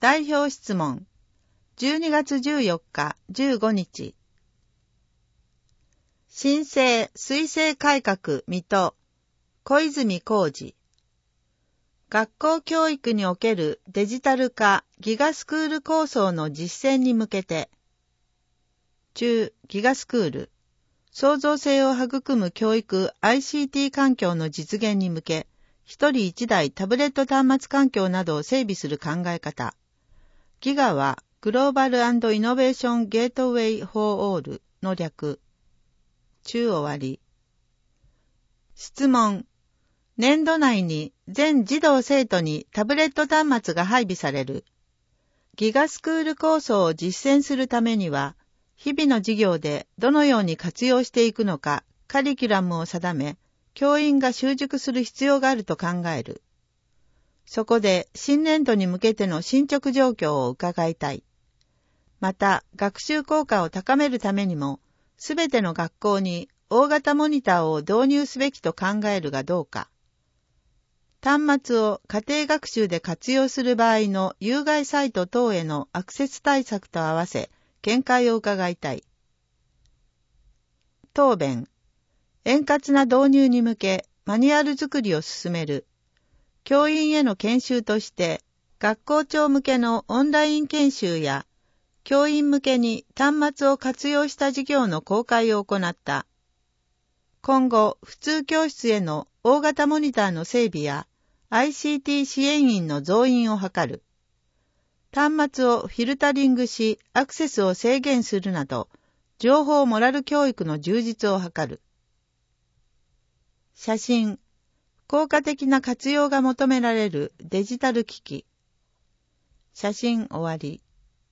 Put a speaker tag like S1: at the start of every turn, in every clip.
S1: 代表質問。12月14日、15日。新生水性改革水戸、小泉浩二。学校教育におけるデジタル化ギガスクール構想の実践に向けて。中ギガスクール。創造性を育む教育 ICT 環境の実現に向け、一人一台タブレット端末環境などを整備する考え方。ギガはグローバル&イノベーションゲートウェイ・フォー・オールの略。中終わり。質問。年度内に全児童生徒にタブレット端末が配備される。ギガスクール構想を実践するためには、日々の授業でどのように活用していくのか、カリキュラムを定め、教員が習熟する必要があると考える。そこで新年度に向けての進捗状況を伺いたい。また、学習効果を高めるためにも、すべての学校に大型モニターを導入すべきと考えるがどうか。端末を家庭学習で活用する場合の有害サイト等へのアクセス対策と合わせ、見解を伺いたい。答弁。円滑な導入に向け、マニュアル作りを進める。教員への研修として、学校長向けのオンライン研修や、教員向けに端末を活用した授業の公開を行った。今後、普通教室への大型モニターの整備や、ICT 支援員の増員を図る。端末をフィルタリングし、アクセスを制限するなど、情報モラル教育の充実を図る。写真。効果的な活用が求められるデジタル機器。写真終わり。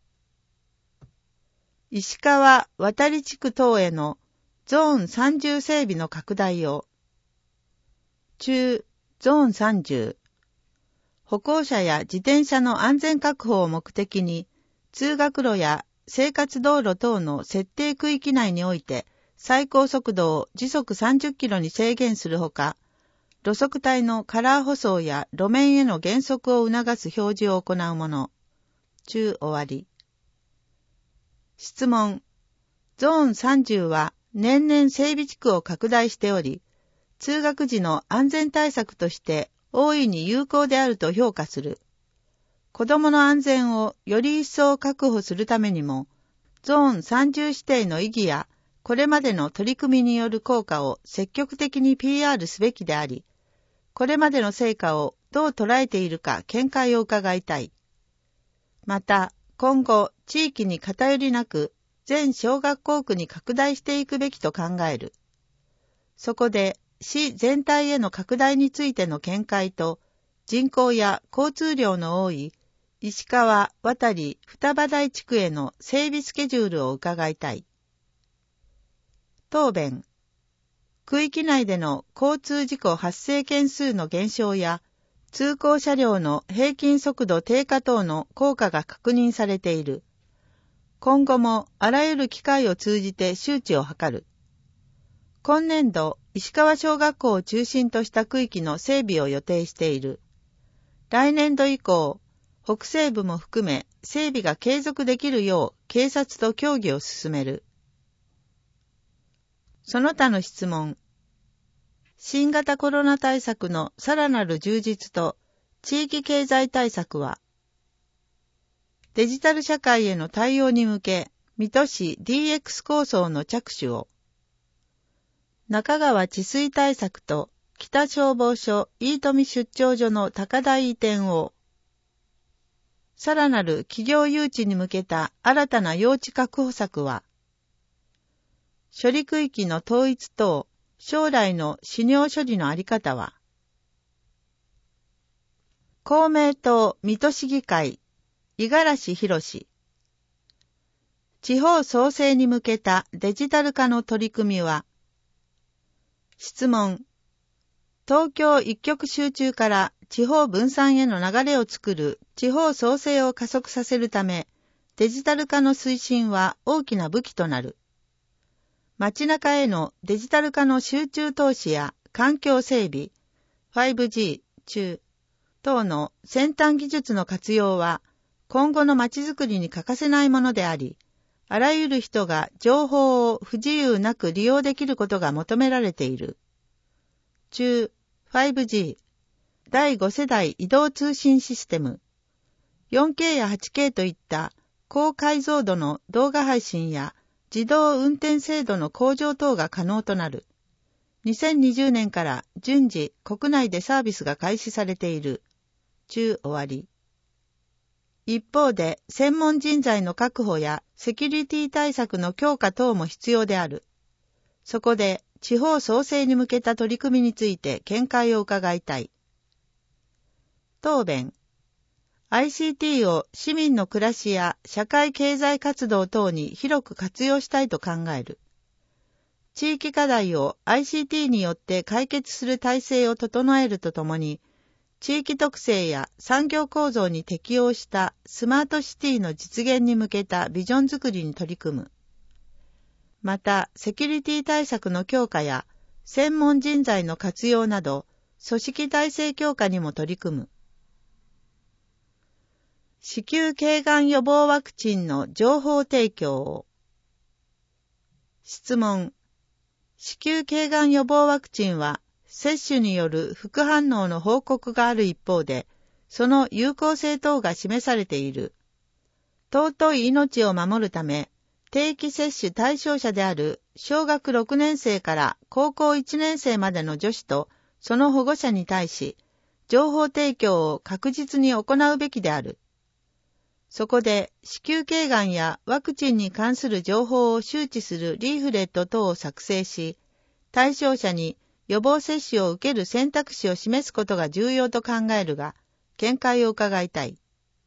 S1: 石川渡地区等へのゾーン30整備の拡大を。中ゾーン30。歩行者や自転車の安全確保を目的に、通学路や生活道路等の設定区域内において、最高速度を時速30キロに制限するほか、路側帯のカラー舗装や路面への減速を促す表示を行うもの。中終わり。質問。ゾーン30は年々整備地区を拡大しており、通学時の安全対策として大いに有効であると評価する。子どもの安全をより一層確保するためにも、ゾーン30指定の意義やこれまでの取り組みによる効果を積極的に PR すべきであり、これまでの成果をどう捉えているか見解を伺いたい。また、今後、地域に偏りなく、全小学校区に拡大していくべきと考える。そこで、市全体への拡大についての見解と、人口や交通量の多い、石川、渡、双葉台地区への整備スケジュールを伺いたい。答弁。区域内での交通事故発生件数の減少や、通行車両の平均速度低下等の効果が確認されている。今後もあらゆる機会を通じて周知を図る。今年度、石川小学校を中心とした区域の整備を予定している。来年度以降、北西部も含め整備が継続できるよう警察と協議を進める。その他の質問。新型コロナ対策のさらなる充実と地域経済対策は、デジタル社会への対応に向け、水戸市 DX 構想の着手を、中川治水対策と北消防署飯富出張所の高台移転を、さらなる企業誘致に向けた新たな用地確保策は、処理区域の統一等、将来の死尿処理のあり方は、公明党水戸市議会、五十嵐博士。地方創生に向けたデジタル化の取り組みは、質問。東京一極集中から地方分散への流れを作る地方創生を加速させるため、デジタル化の推進は大きな武器となる。街中へのデジタル化の集中投資や環境整備、5G 中等の先端技術の活用は、 今後のまちづくりに欠かせないものであり、あらゆる人が情報を不自由なく利用できることが求められている。中 5G 第5世代移動通信システム 4K や 8K といった高解像度の動画配信や自動運転精度の向上等が可能となる。2020年から順次国内でサービスが開始されている。中終わり。一方で専門人材の確保やセキュリティ対策の強化等も必要である。そこで地方創生に向けた取り組みについて見解を伺いたい。答弁。ICT を市民の暮らしや社会経済活動等に広く活用したいと考える。地域課題を ICT によって解決する体制を整えるとともに、地域特性や産業構造に適応したスマートシティの実現に向けたビジョン作りに取り組む。また、セキュリティ対策の強化や専門人材の活用など、組織体制強化にも取り組む。子宮頸がん予防ワクチンの情報提供を。質問。子宮頸がん予防ワクチンは、接種による副反応の報告がある一方で、その有効性等が示されている。尊い命を守るため、定期接種対象者である小学6年生から高校1年生までの女子とその保護者に対し、情報提供を確実に行うべきである。そこで、子宮頸がんやワクチンに関する情報を周知するリーフレット等を作成し、対象者に予防接種を受ける選択肢を示すことが重要と考えるが、見解を伺いたい。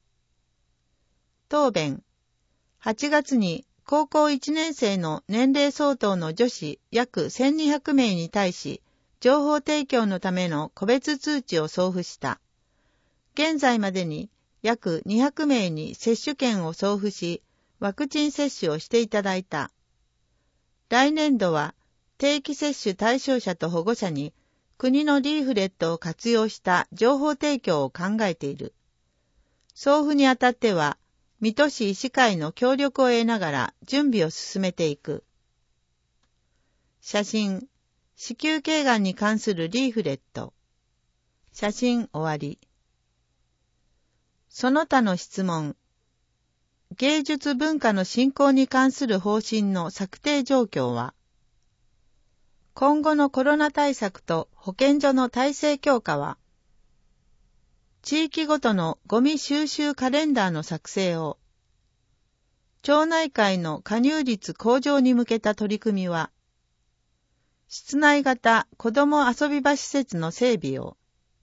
S1: 答弁。8月に高校1年生の年齢相当の女子約1200名に対し、情報提供のための個別通知を送付した。現在までに約200名に接種券を送付し、ワクチン接種をしていただいた。来年度は定期接種対象者と保護者に国のリーフレットを活用した情報提供を考えている。送付にあたっては、水戸市医師会の協力を得ながら準備を進めていく。写真、子宮頸がんに関するリーフレット。写真終わり。その他の質問。芸術文化の振興に関する方針の策定状況は、今後のコロナ対策と保健所の体制強化は、地域ごとのゴミ収集カレンダーの作成を、町内会の加入率向上に向けた取り組みは、室内型子ども遊び場施設の整備を、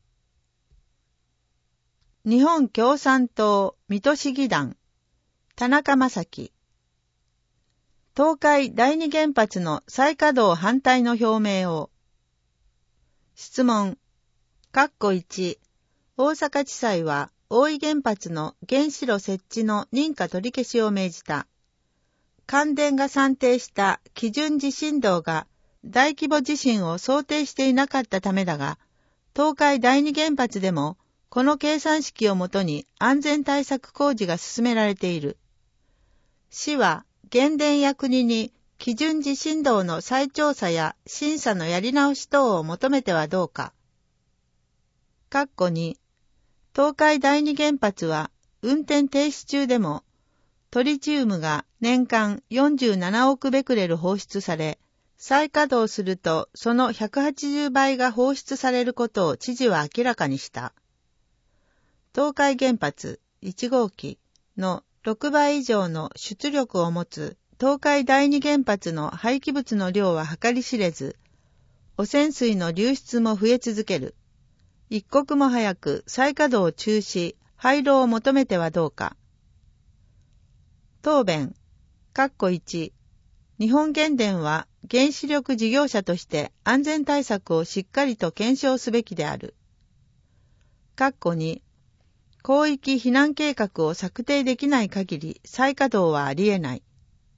S1: 日本共産党水戸市議団、田中正樹、東海第二原発の再稼働反対の表明を、質問、1、大阪地裁は大飯原発の原子炉設置の認可取り消しを命じた。関電が算定した基準地震動が大規模地震を想定していなかったためだが、東海第二原発でもこの計算式をもとに安全対策工事が進められている。市は原電や国に基準地震動の再調査や審査のやり直し等を求めてはどうか。2、東海第二原発は運転停止中でもトリチウムが年間47億ベクレル放出され、再稼働するとその180倍が放出されることを知事は明らかにした。東海原発1号機の6倍以上の出力を持つ東海第二原発の廃棄物の量は計り知れず、汚染水の流出も増え続ける。一刻も早く再稼働中止、廃炉を求めてはどうか。答弁、1、日本原電は原子力事業者として安全対策をしっかりと検証すべきである。2、広域避難計画を策定できない限り再稼働はありえない。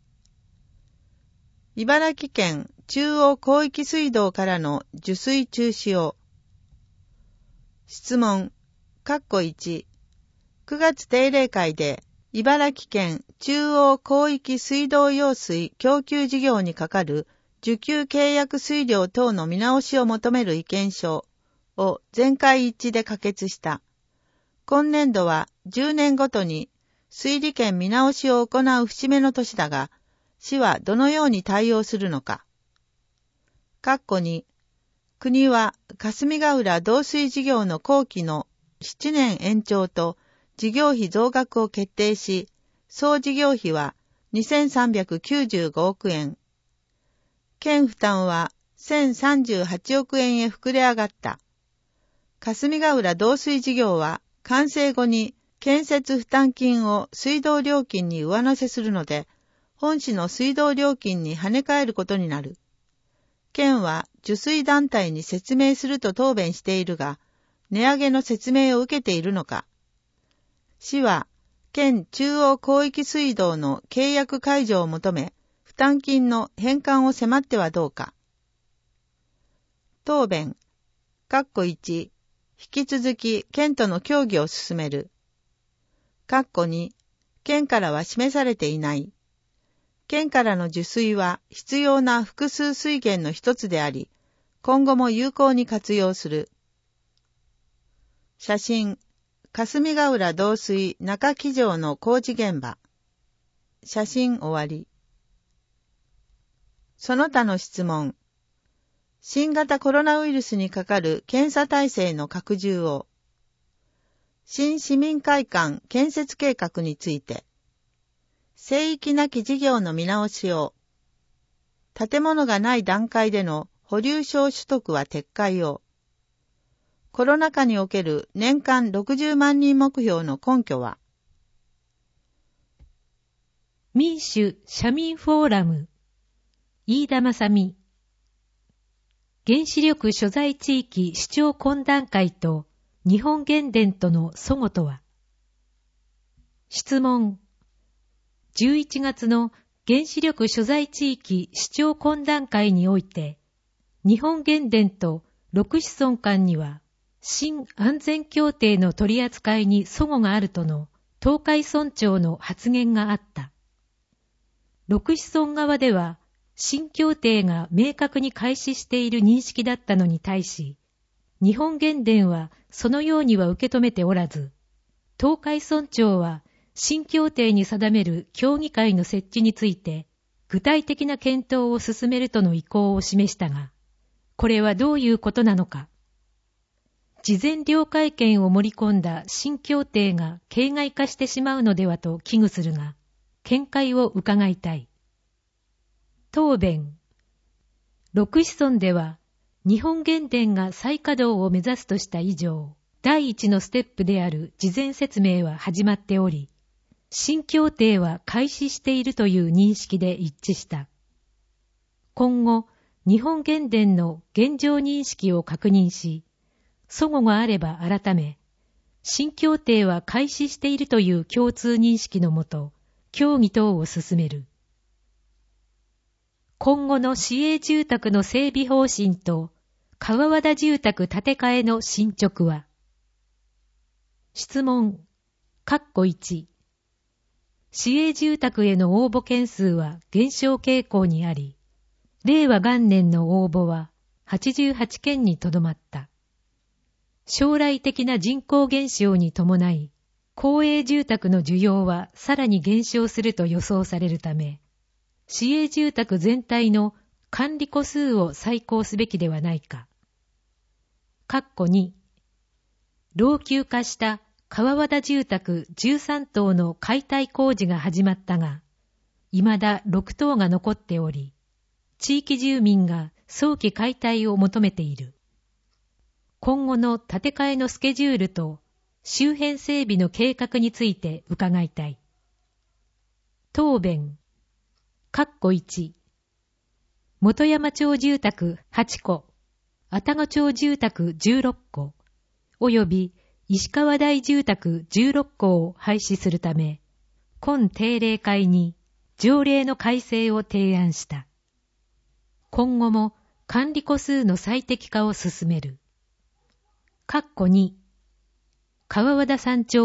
S1: 茨城県中央広域水道からの受水中止を。質問、1、 9月定例会で茨城県中央広域水道用水供給事業にかかる受給契約水量等の見直しを求める意見書を全会一致で可決した。今年度は10年ごとに水利権見直しを行う節目の年だが、市はどのように対応するのか。括弧に、国は霞ヶ浦導水事業の後期の7年延長と事業費増額を決定し、総事業費は2395億円。県負担は1038億円へ膨れ上がった。霞ヶ浦導水事業は完成後に建設負担金を水道料金に上乗せするので、本市の水道料金に跳ね返ることになる。県は受水団体に説明すると答弁しているが、値上げの説明を受けているのか。市は県中央広域水道の契約解除を求め、負担金の返還を迫ってはどうか。答弁。括弧1、引き続き県との協議を進める。括弧2、県からは示されていない。県からの受水は必要な複数水源の一つであり、今後も有効に活用する。写真、霞ヶ浦導水中木城の工事現場。写真終わり。その他の質問。新型コロナウイルスにかかる検査体制の拡充を。新市民会館建設計画について。聖域なき事業の見直しを。建物がない段階での保留証取得は撤回を。コロナ禍における年間60万人目標の根拠は。
S2: 民主・社民フォーラム飯田正美原子力所在地域市長懇談会と日本原電との齟齬とは。質問。11月の原子力所在地域市長懇談会において、日本原電と6市村間には新安全協定の取り扱いに齟齬があるとの東海村長の発言があった。6市村側では新協定が明確に開始している認識だったのに対し、日本原電はそのようには受け止めておらず、東海村長は新協定に定める協議会の設置について、具体的な検討を進めるとの意向を示したが、これはどういうことなのか。事前了解権を盛り込んだ新協定が形骸化してしまうのではと危惧するが、見解を伺いたい。答弁。6市村では、日本原電が再稼働を目指すとした以上、第一のステップである事前説明は始まっており、新協定は開始しているという認識で一致した。今後、日本原電の現状認識を確認し、齟齬があれば改め、新協定は開始しているという共通認識のもと、協議等を進める。今後の市営住宅の整備方針と、川和田住宅建て替えの進捗は。質問。括弧1。市営住宅への応募件数は減少傾向にあり、令和元年の応募は88件にとどまった。将来的な人口減少に伴い、公営住宅の需要はさらに減少すると予想されるため、市営住宅全体の管理戸数を再考すべきではないか。括弧2。老朽化した川和田住宅13棟の解体工事が始まったが、未だ6棟が残っており、地域住民が早期解体を求めている。今後の建て替えのスケジュールと周辺整備の計画について伺いたい。答弁。括弧1。本山町住宅8戸、愛宕町住宅16戸、および石川台住宅16戸を廃止するため、今定例会に条例の改正を提案した。今後も管理戸数の最適化を進める。括弧2。川和田3丁目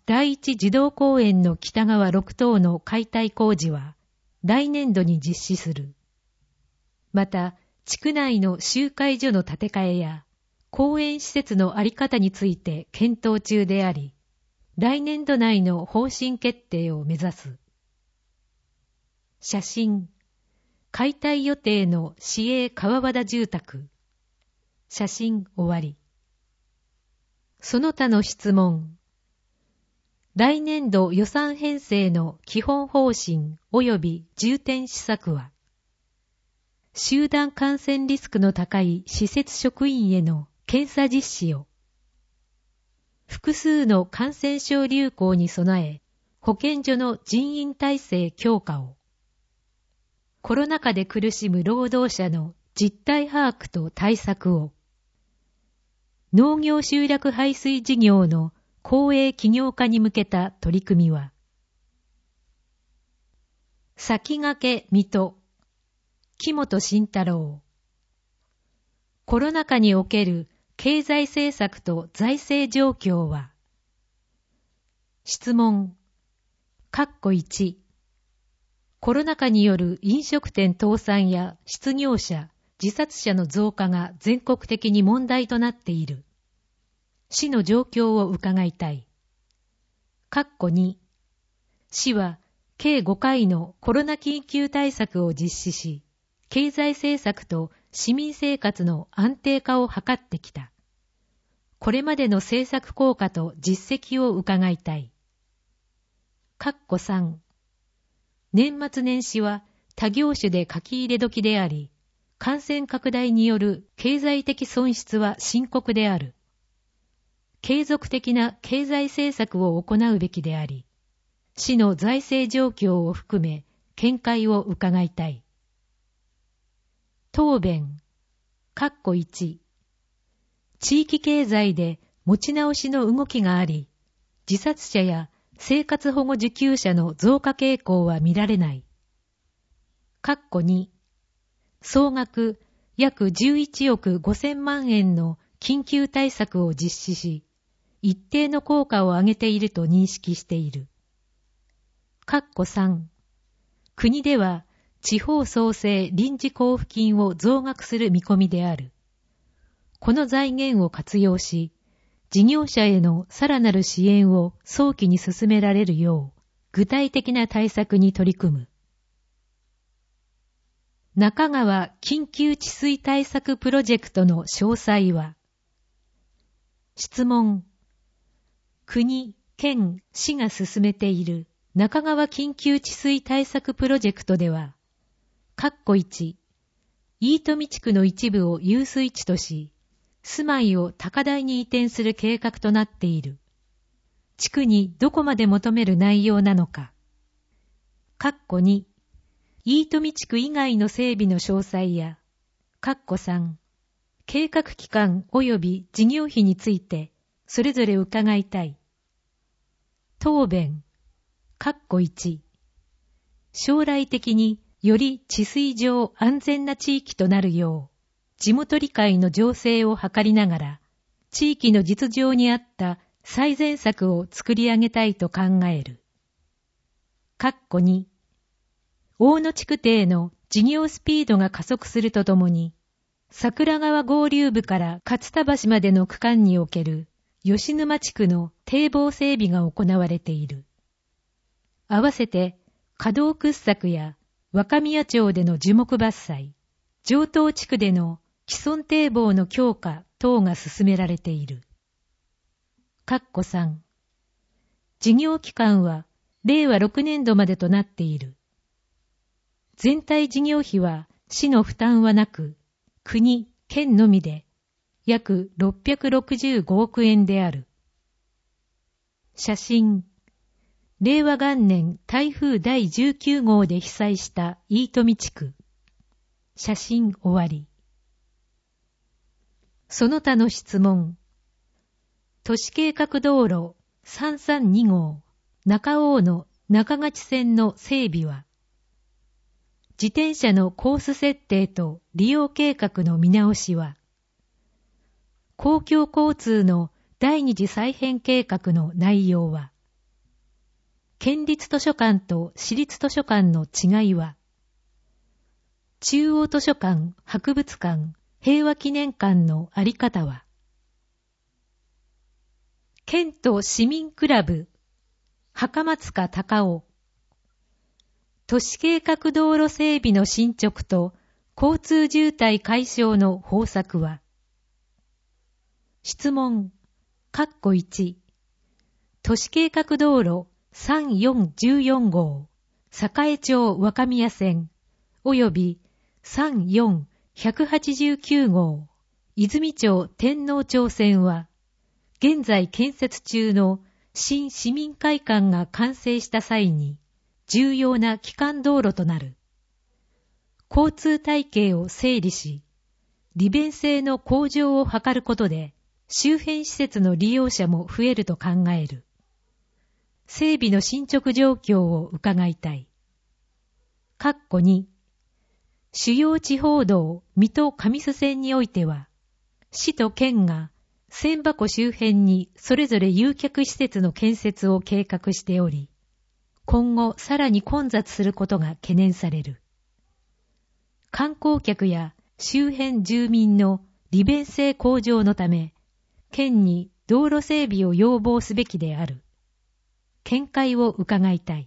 S2: 第一児童公園の北側6棟の解体工事は来年度に実施する。また、地区内の集会所の建て替えや公園施設の在り方について検討中であり、来年度内の方針決定を目指す。写真、解体予定の市営川和田住宅。写真終わり。その他の質問。来年度予算編成の基本方針及び重点施策は、集団感染リスクの高い施設職員への検査実施を、複数の感染症流行に備え、保健所の人員体制強化を、コロナ禍で苦しむ労働者の実態把握と対策を、農業集落排水事業の公営企業化に向けた取り組みは、先駆け水戸、木本慎太郎。コロナ禍における経済政策と財政状況は、質問、1、コロナ禍による飲食店倒産や失業者、自殺者の増加が全国的に問題となっている。市の状況を伺いたい。2、市は計5回のコロナ緊急対策を実施し、経済政策と市民生活の安定化を図ってきた。これまでの政策効果と実績を伺いたい。3、年末年始は他業種で書き入れ時であり、感染拡大による経済的損失は深刻である。継続的な経済政策を行うべきであり、市の財政状況を含め見解を伺いたい。答弁、1、地域経済で持ち直しの動きがあり、自殺者や生活保護受給者の増加傾向は見られない。2、総額約11億5000万円の緊急対策を実施し、一定の効果を上げていると認識している。3、国では地方創生臨時交付金を増額する見込みである。この財源を活用し、事業者へのさらなる支援を早期に進められるよう、具体的な対策に取り組む。中川緊急治水対策プロジェクトの詳細は、質問、国、県、市が進めている中川緊急治水対策プロジェクトでは、1、飯富地区の一部を遊水地とし、住まいを高台に移転する計画となっている。地区にどこまで求める内容なのか。2、飯富地区以外の整備の詳細や、3、計画期間及び事業費について、それぞれ伺いたい。答弁、1、将来的により治水上安全な地域となるよう、地元理解の醸成を図りながら、地域の実情に合った最善策を作り上げたいと考える。2、大野地区邸の事業スピードが加速するとともに、桜川合流部から勝田橋までの区間における吉沼地区の堤防整備が行われている。合わせて、河道掘削や若宮町での樹木伐採、城東地区での既存堤防の強化等が進められている。3、事業期間は令和6年度までとなっている。全体事業費は市の負担はなく、国、県のみで約665億円である。写真、令和元年台風第19号で被災した飯富地区。写真終わり。その他の質問。都市計画道路332号中大野中勝線の整備は、自転車のコース設定と利用計画の見直しは、公共交通の第二次再編計画の内容は、 県立図書館と私立図書館の違いは、中央図書館、博物館、平和記念館のあり方は、県都市民クラブ、袴塚隆夫、都市計画道路整備の進捗と交通渋滞解消の方策は、質問、1、都市計画道路3414号、栄町若宮線、及び34189号、泉町天王町線は、現在建設中の新市民会館が完成した際に、重要な基幹道路となる。交通体系を整理し、利便性の向上を図ることで、周辺施設の利用者も増えると考える。整備の進捗状況を伺いたい。2、主要地方道水戸上須線においては、市と県が千波湖周辺にそれぞれ誘客施設の建設を計画しており、今後さらに混雑することが懸念される。観光客や周辺住民の利便性向上のため、県に道路整備を要望すべきである。見解を伺いたい。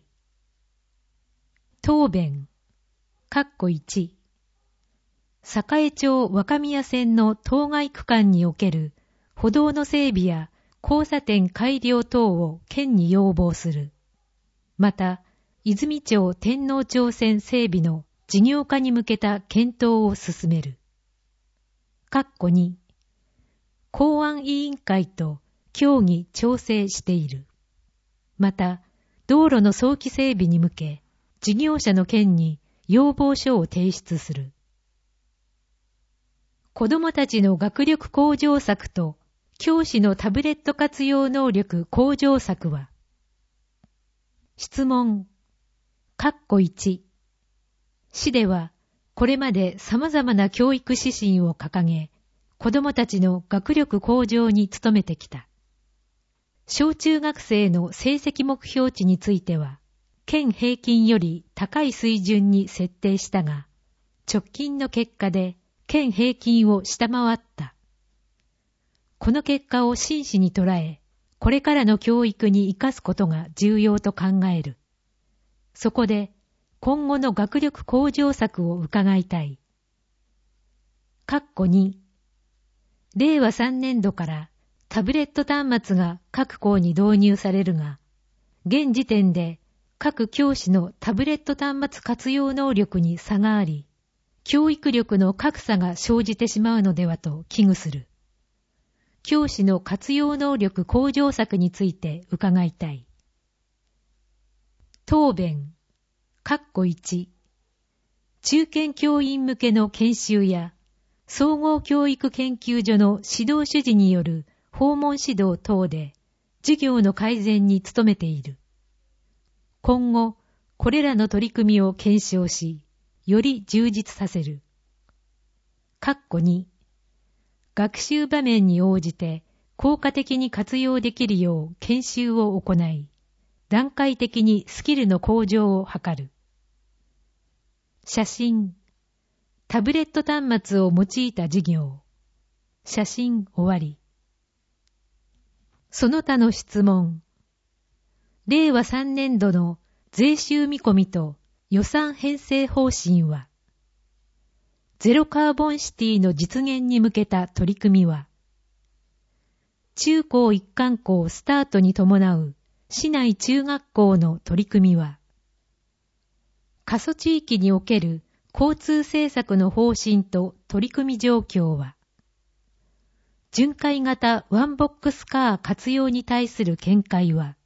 S2: 答弁、1、栄町若宮線の当該区間における歩道の整備や交差点改良等を県に要望する。また、泉町天王町線整備の事業化に向けた検討を進める。2、公安委員会と協議調整している。また、道路の早期整備に向け、事業者の県に要望書を提出する。子どもたちの学力向上策と教師のタブレット活用能力向上策は、質問、1、市ではこれまで様々な教育指針を掲げ、子どもたちの学力向上に努めてきた。小中学生の成績目標値については、県平均より高い水準に設定したが、直近の結果で県平均を下回った。この結果を真摯に捉え、これからの教育に生かすことが重要と考える。そこで、今後の学力向上策を伺いたい。2、令和3年度からタブレット端末が各校に導入されるが、現時点で各教師のタブレット端末活用能力に差があり、教育力の格差が生じてしまうのではと危惧する。教師の活用能力向上策について伺いたい。答弁、1、中堅教員向けの研修や、総合教育研究所の指導主事による訪問指導等で、授業の改善に努めている。今後、これらの取り組みを検証し、より充実させる。2、学習場面に応じて効果的に活用できるよう研修を行い、段階的にスキルの向上を図る。写真、タブレット端末を用いた授業。写真終わり。その他の質問。令和3年度の税収見込みと予算編成方針は、ゼロカーボンシティの実現に向けた取り組みは、中高一貫校スタートに伴う市内中学校の取り組みは、過疎地域における交通政策の方針と取り組み状況は、巡回型ワンボックスカー活用に対する見解は、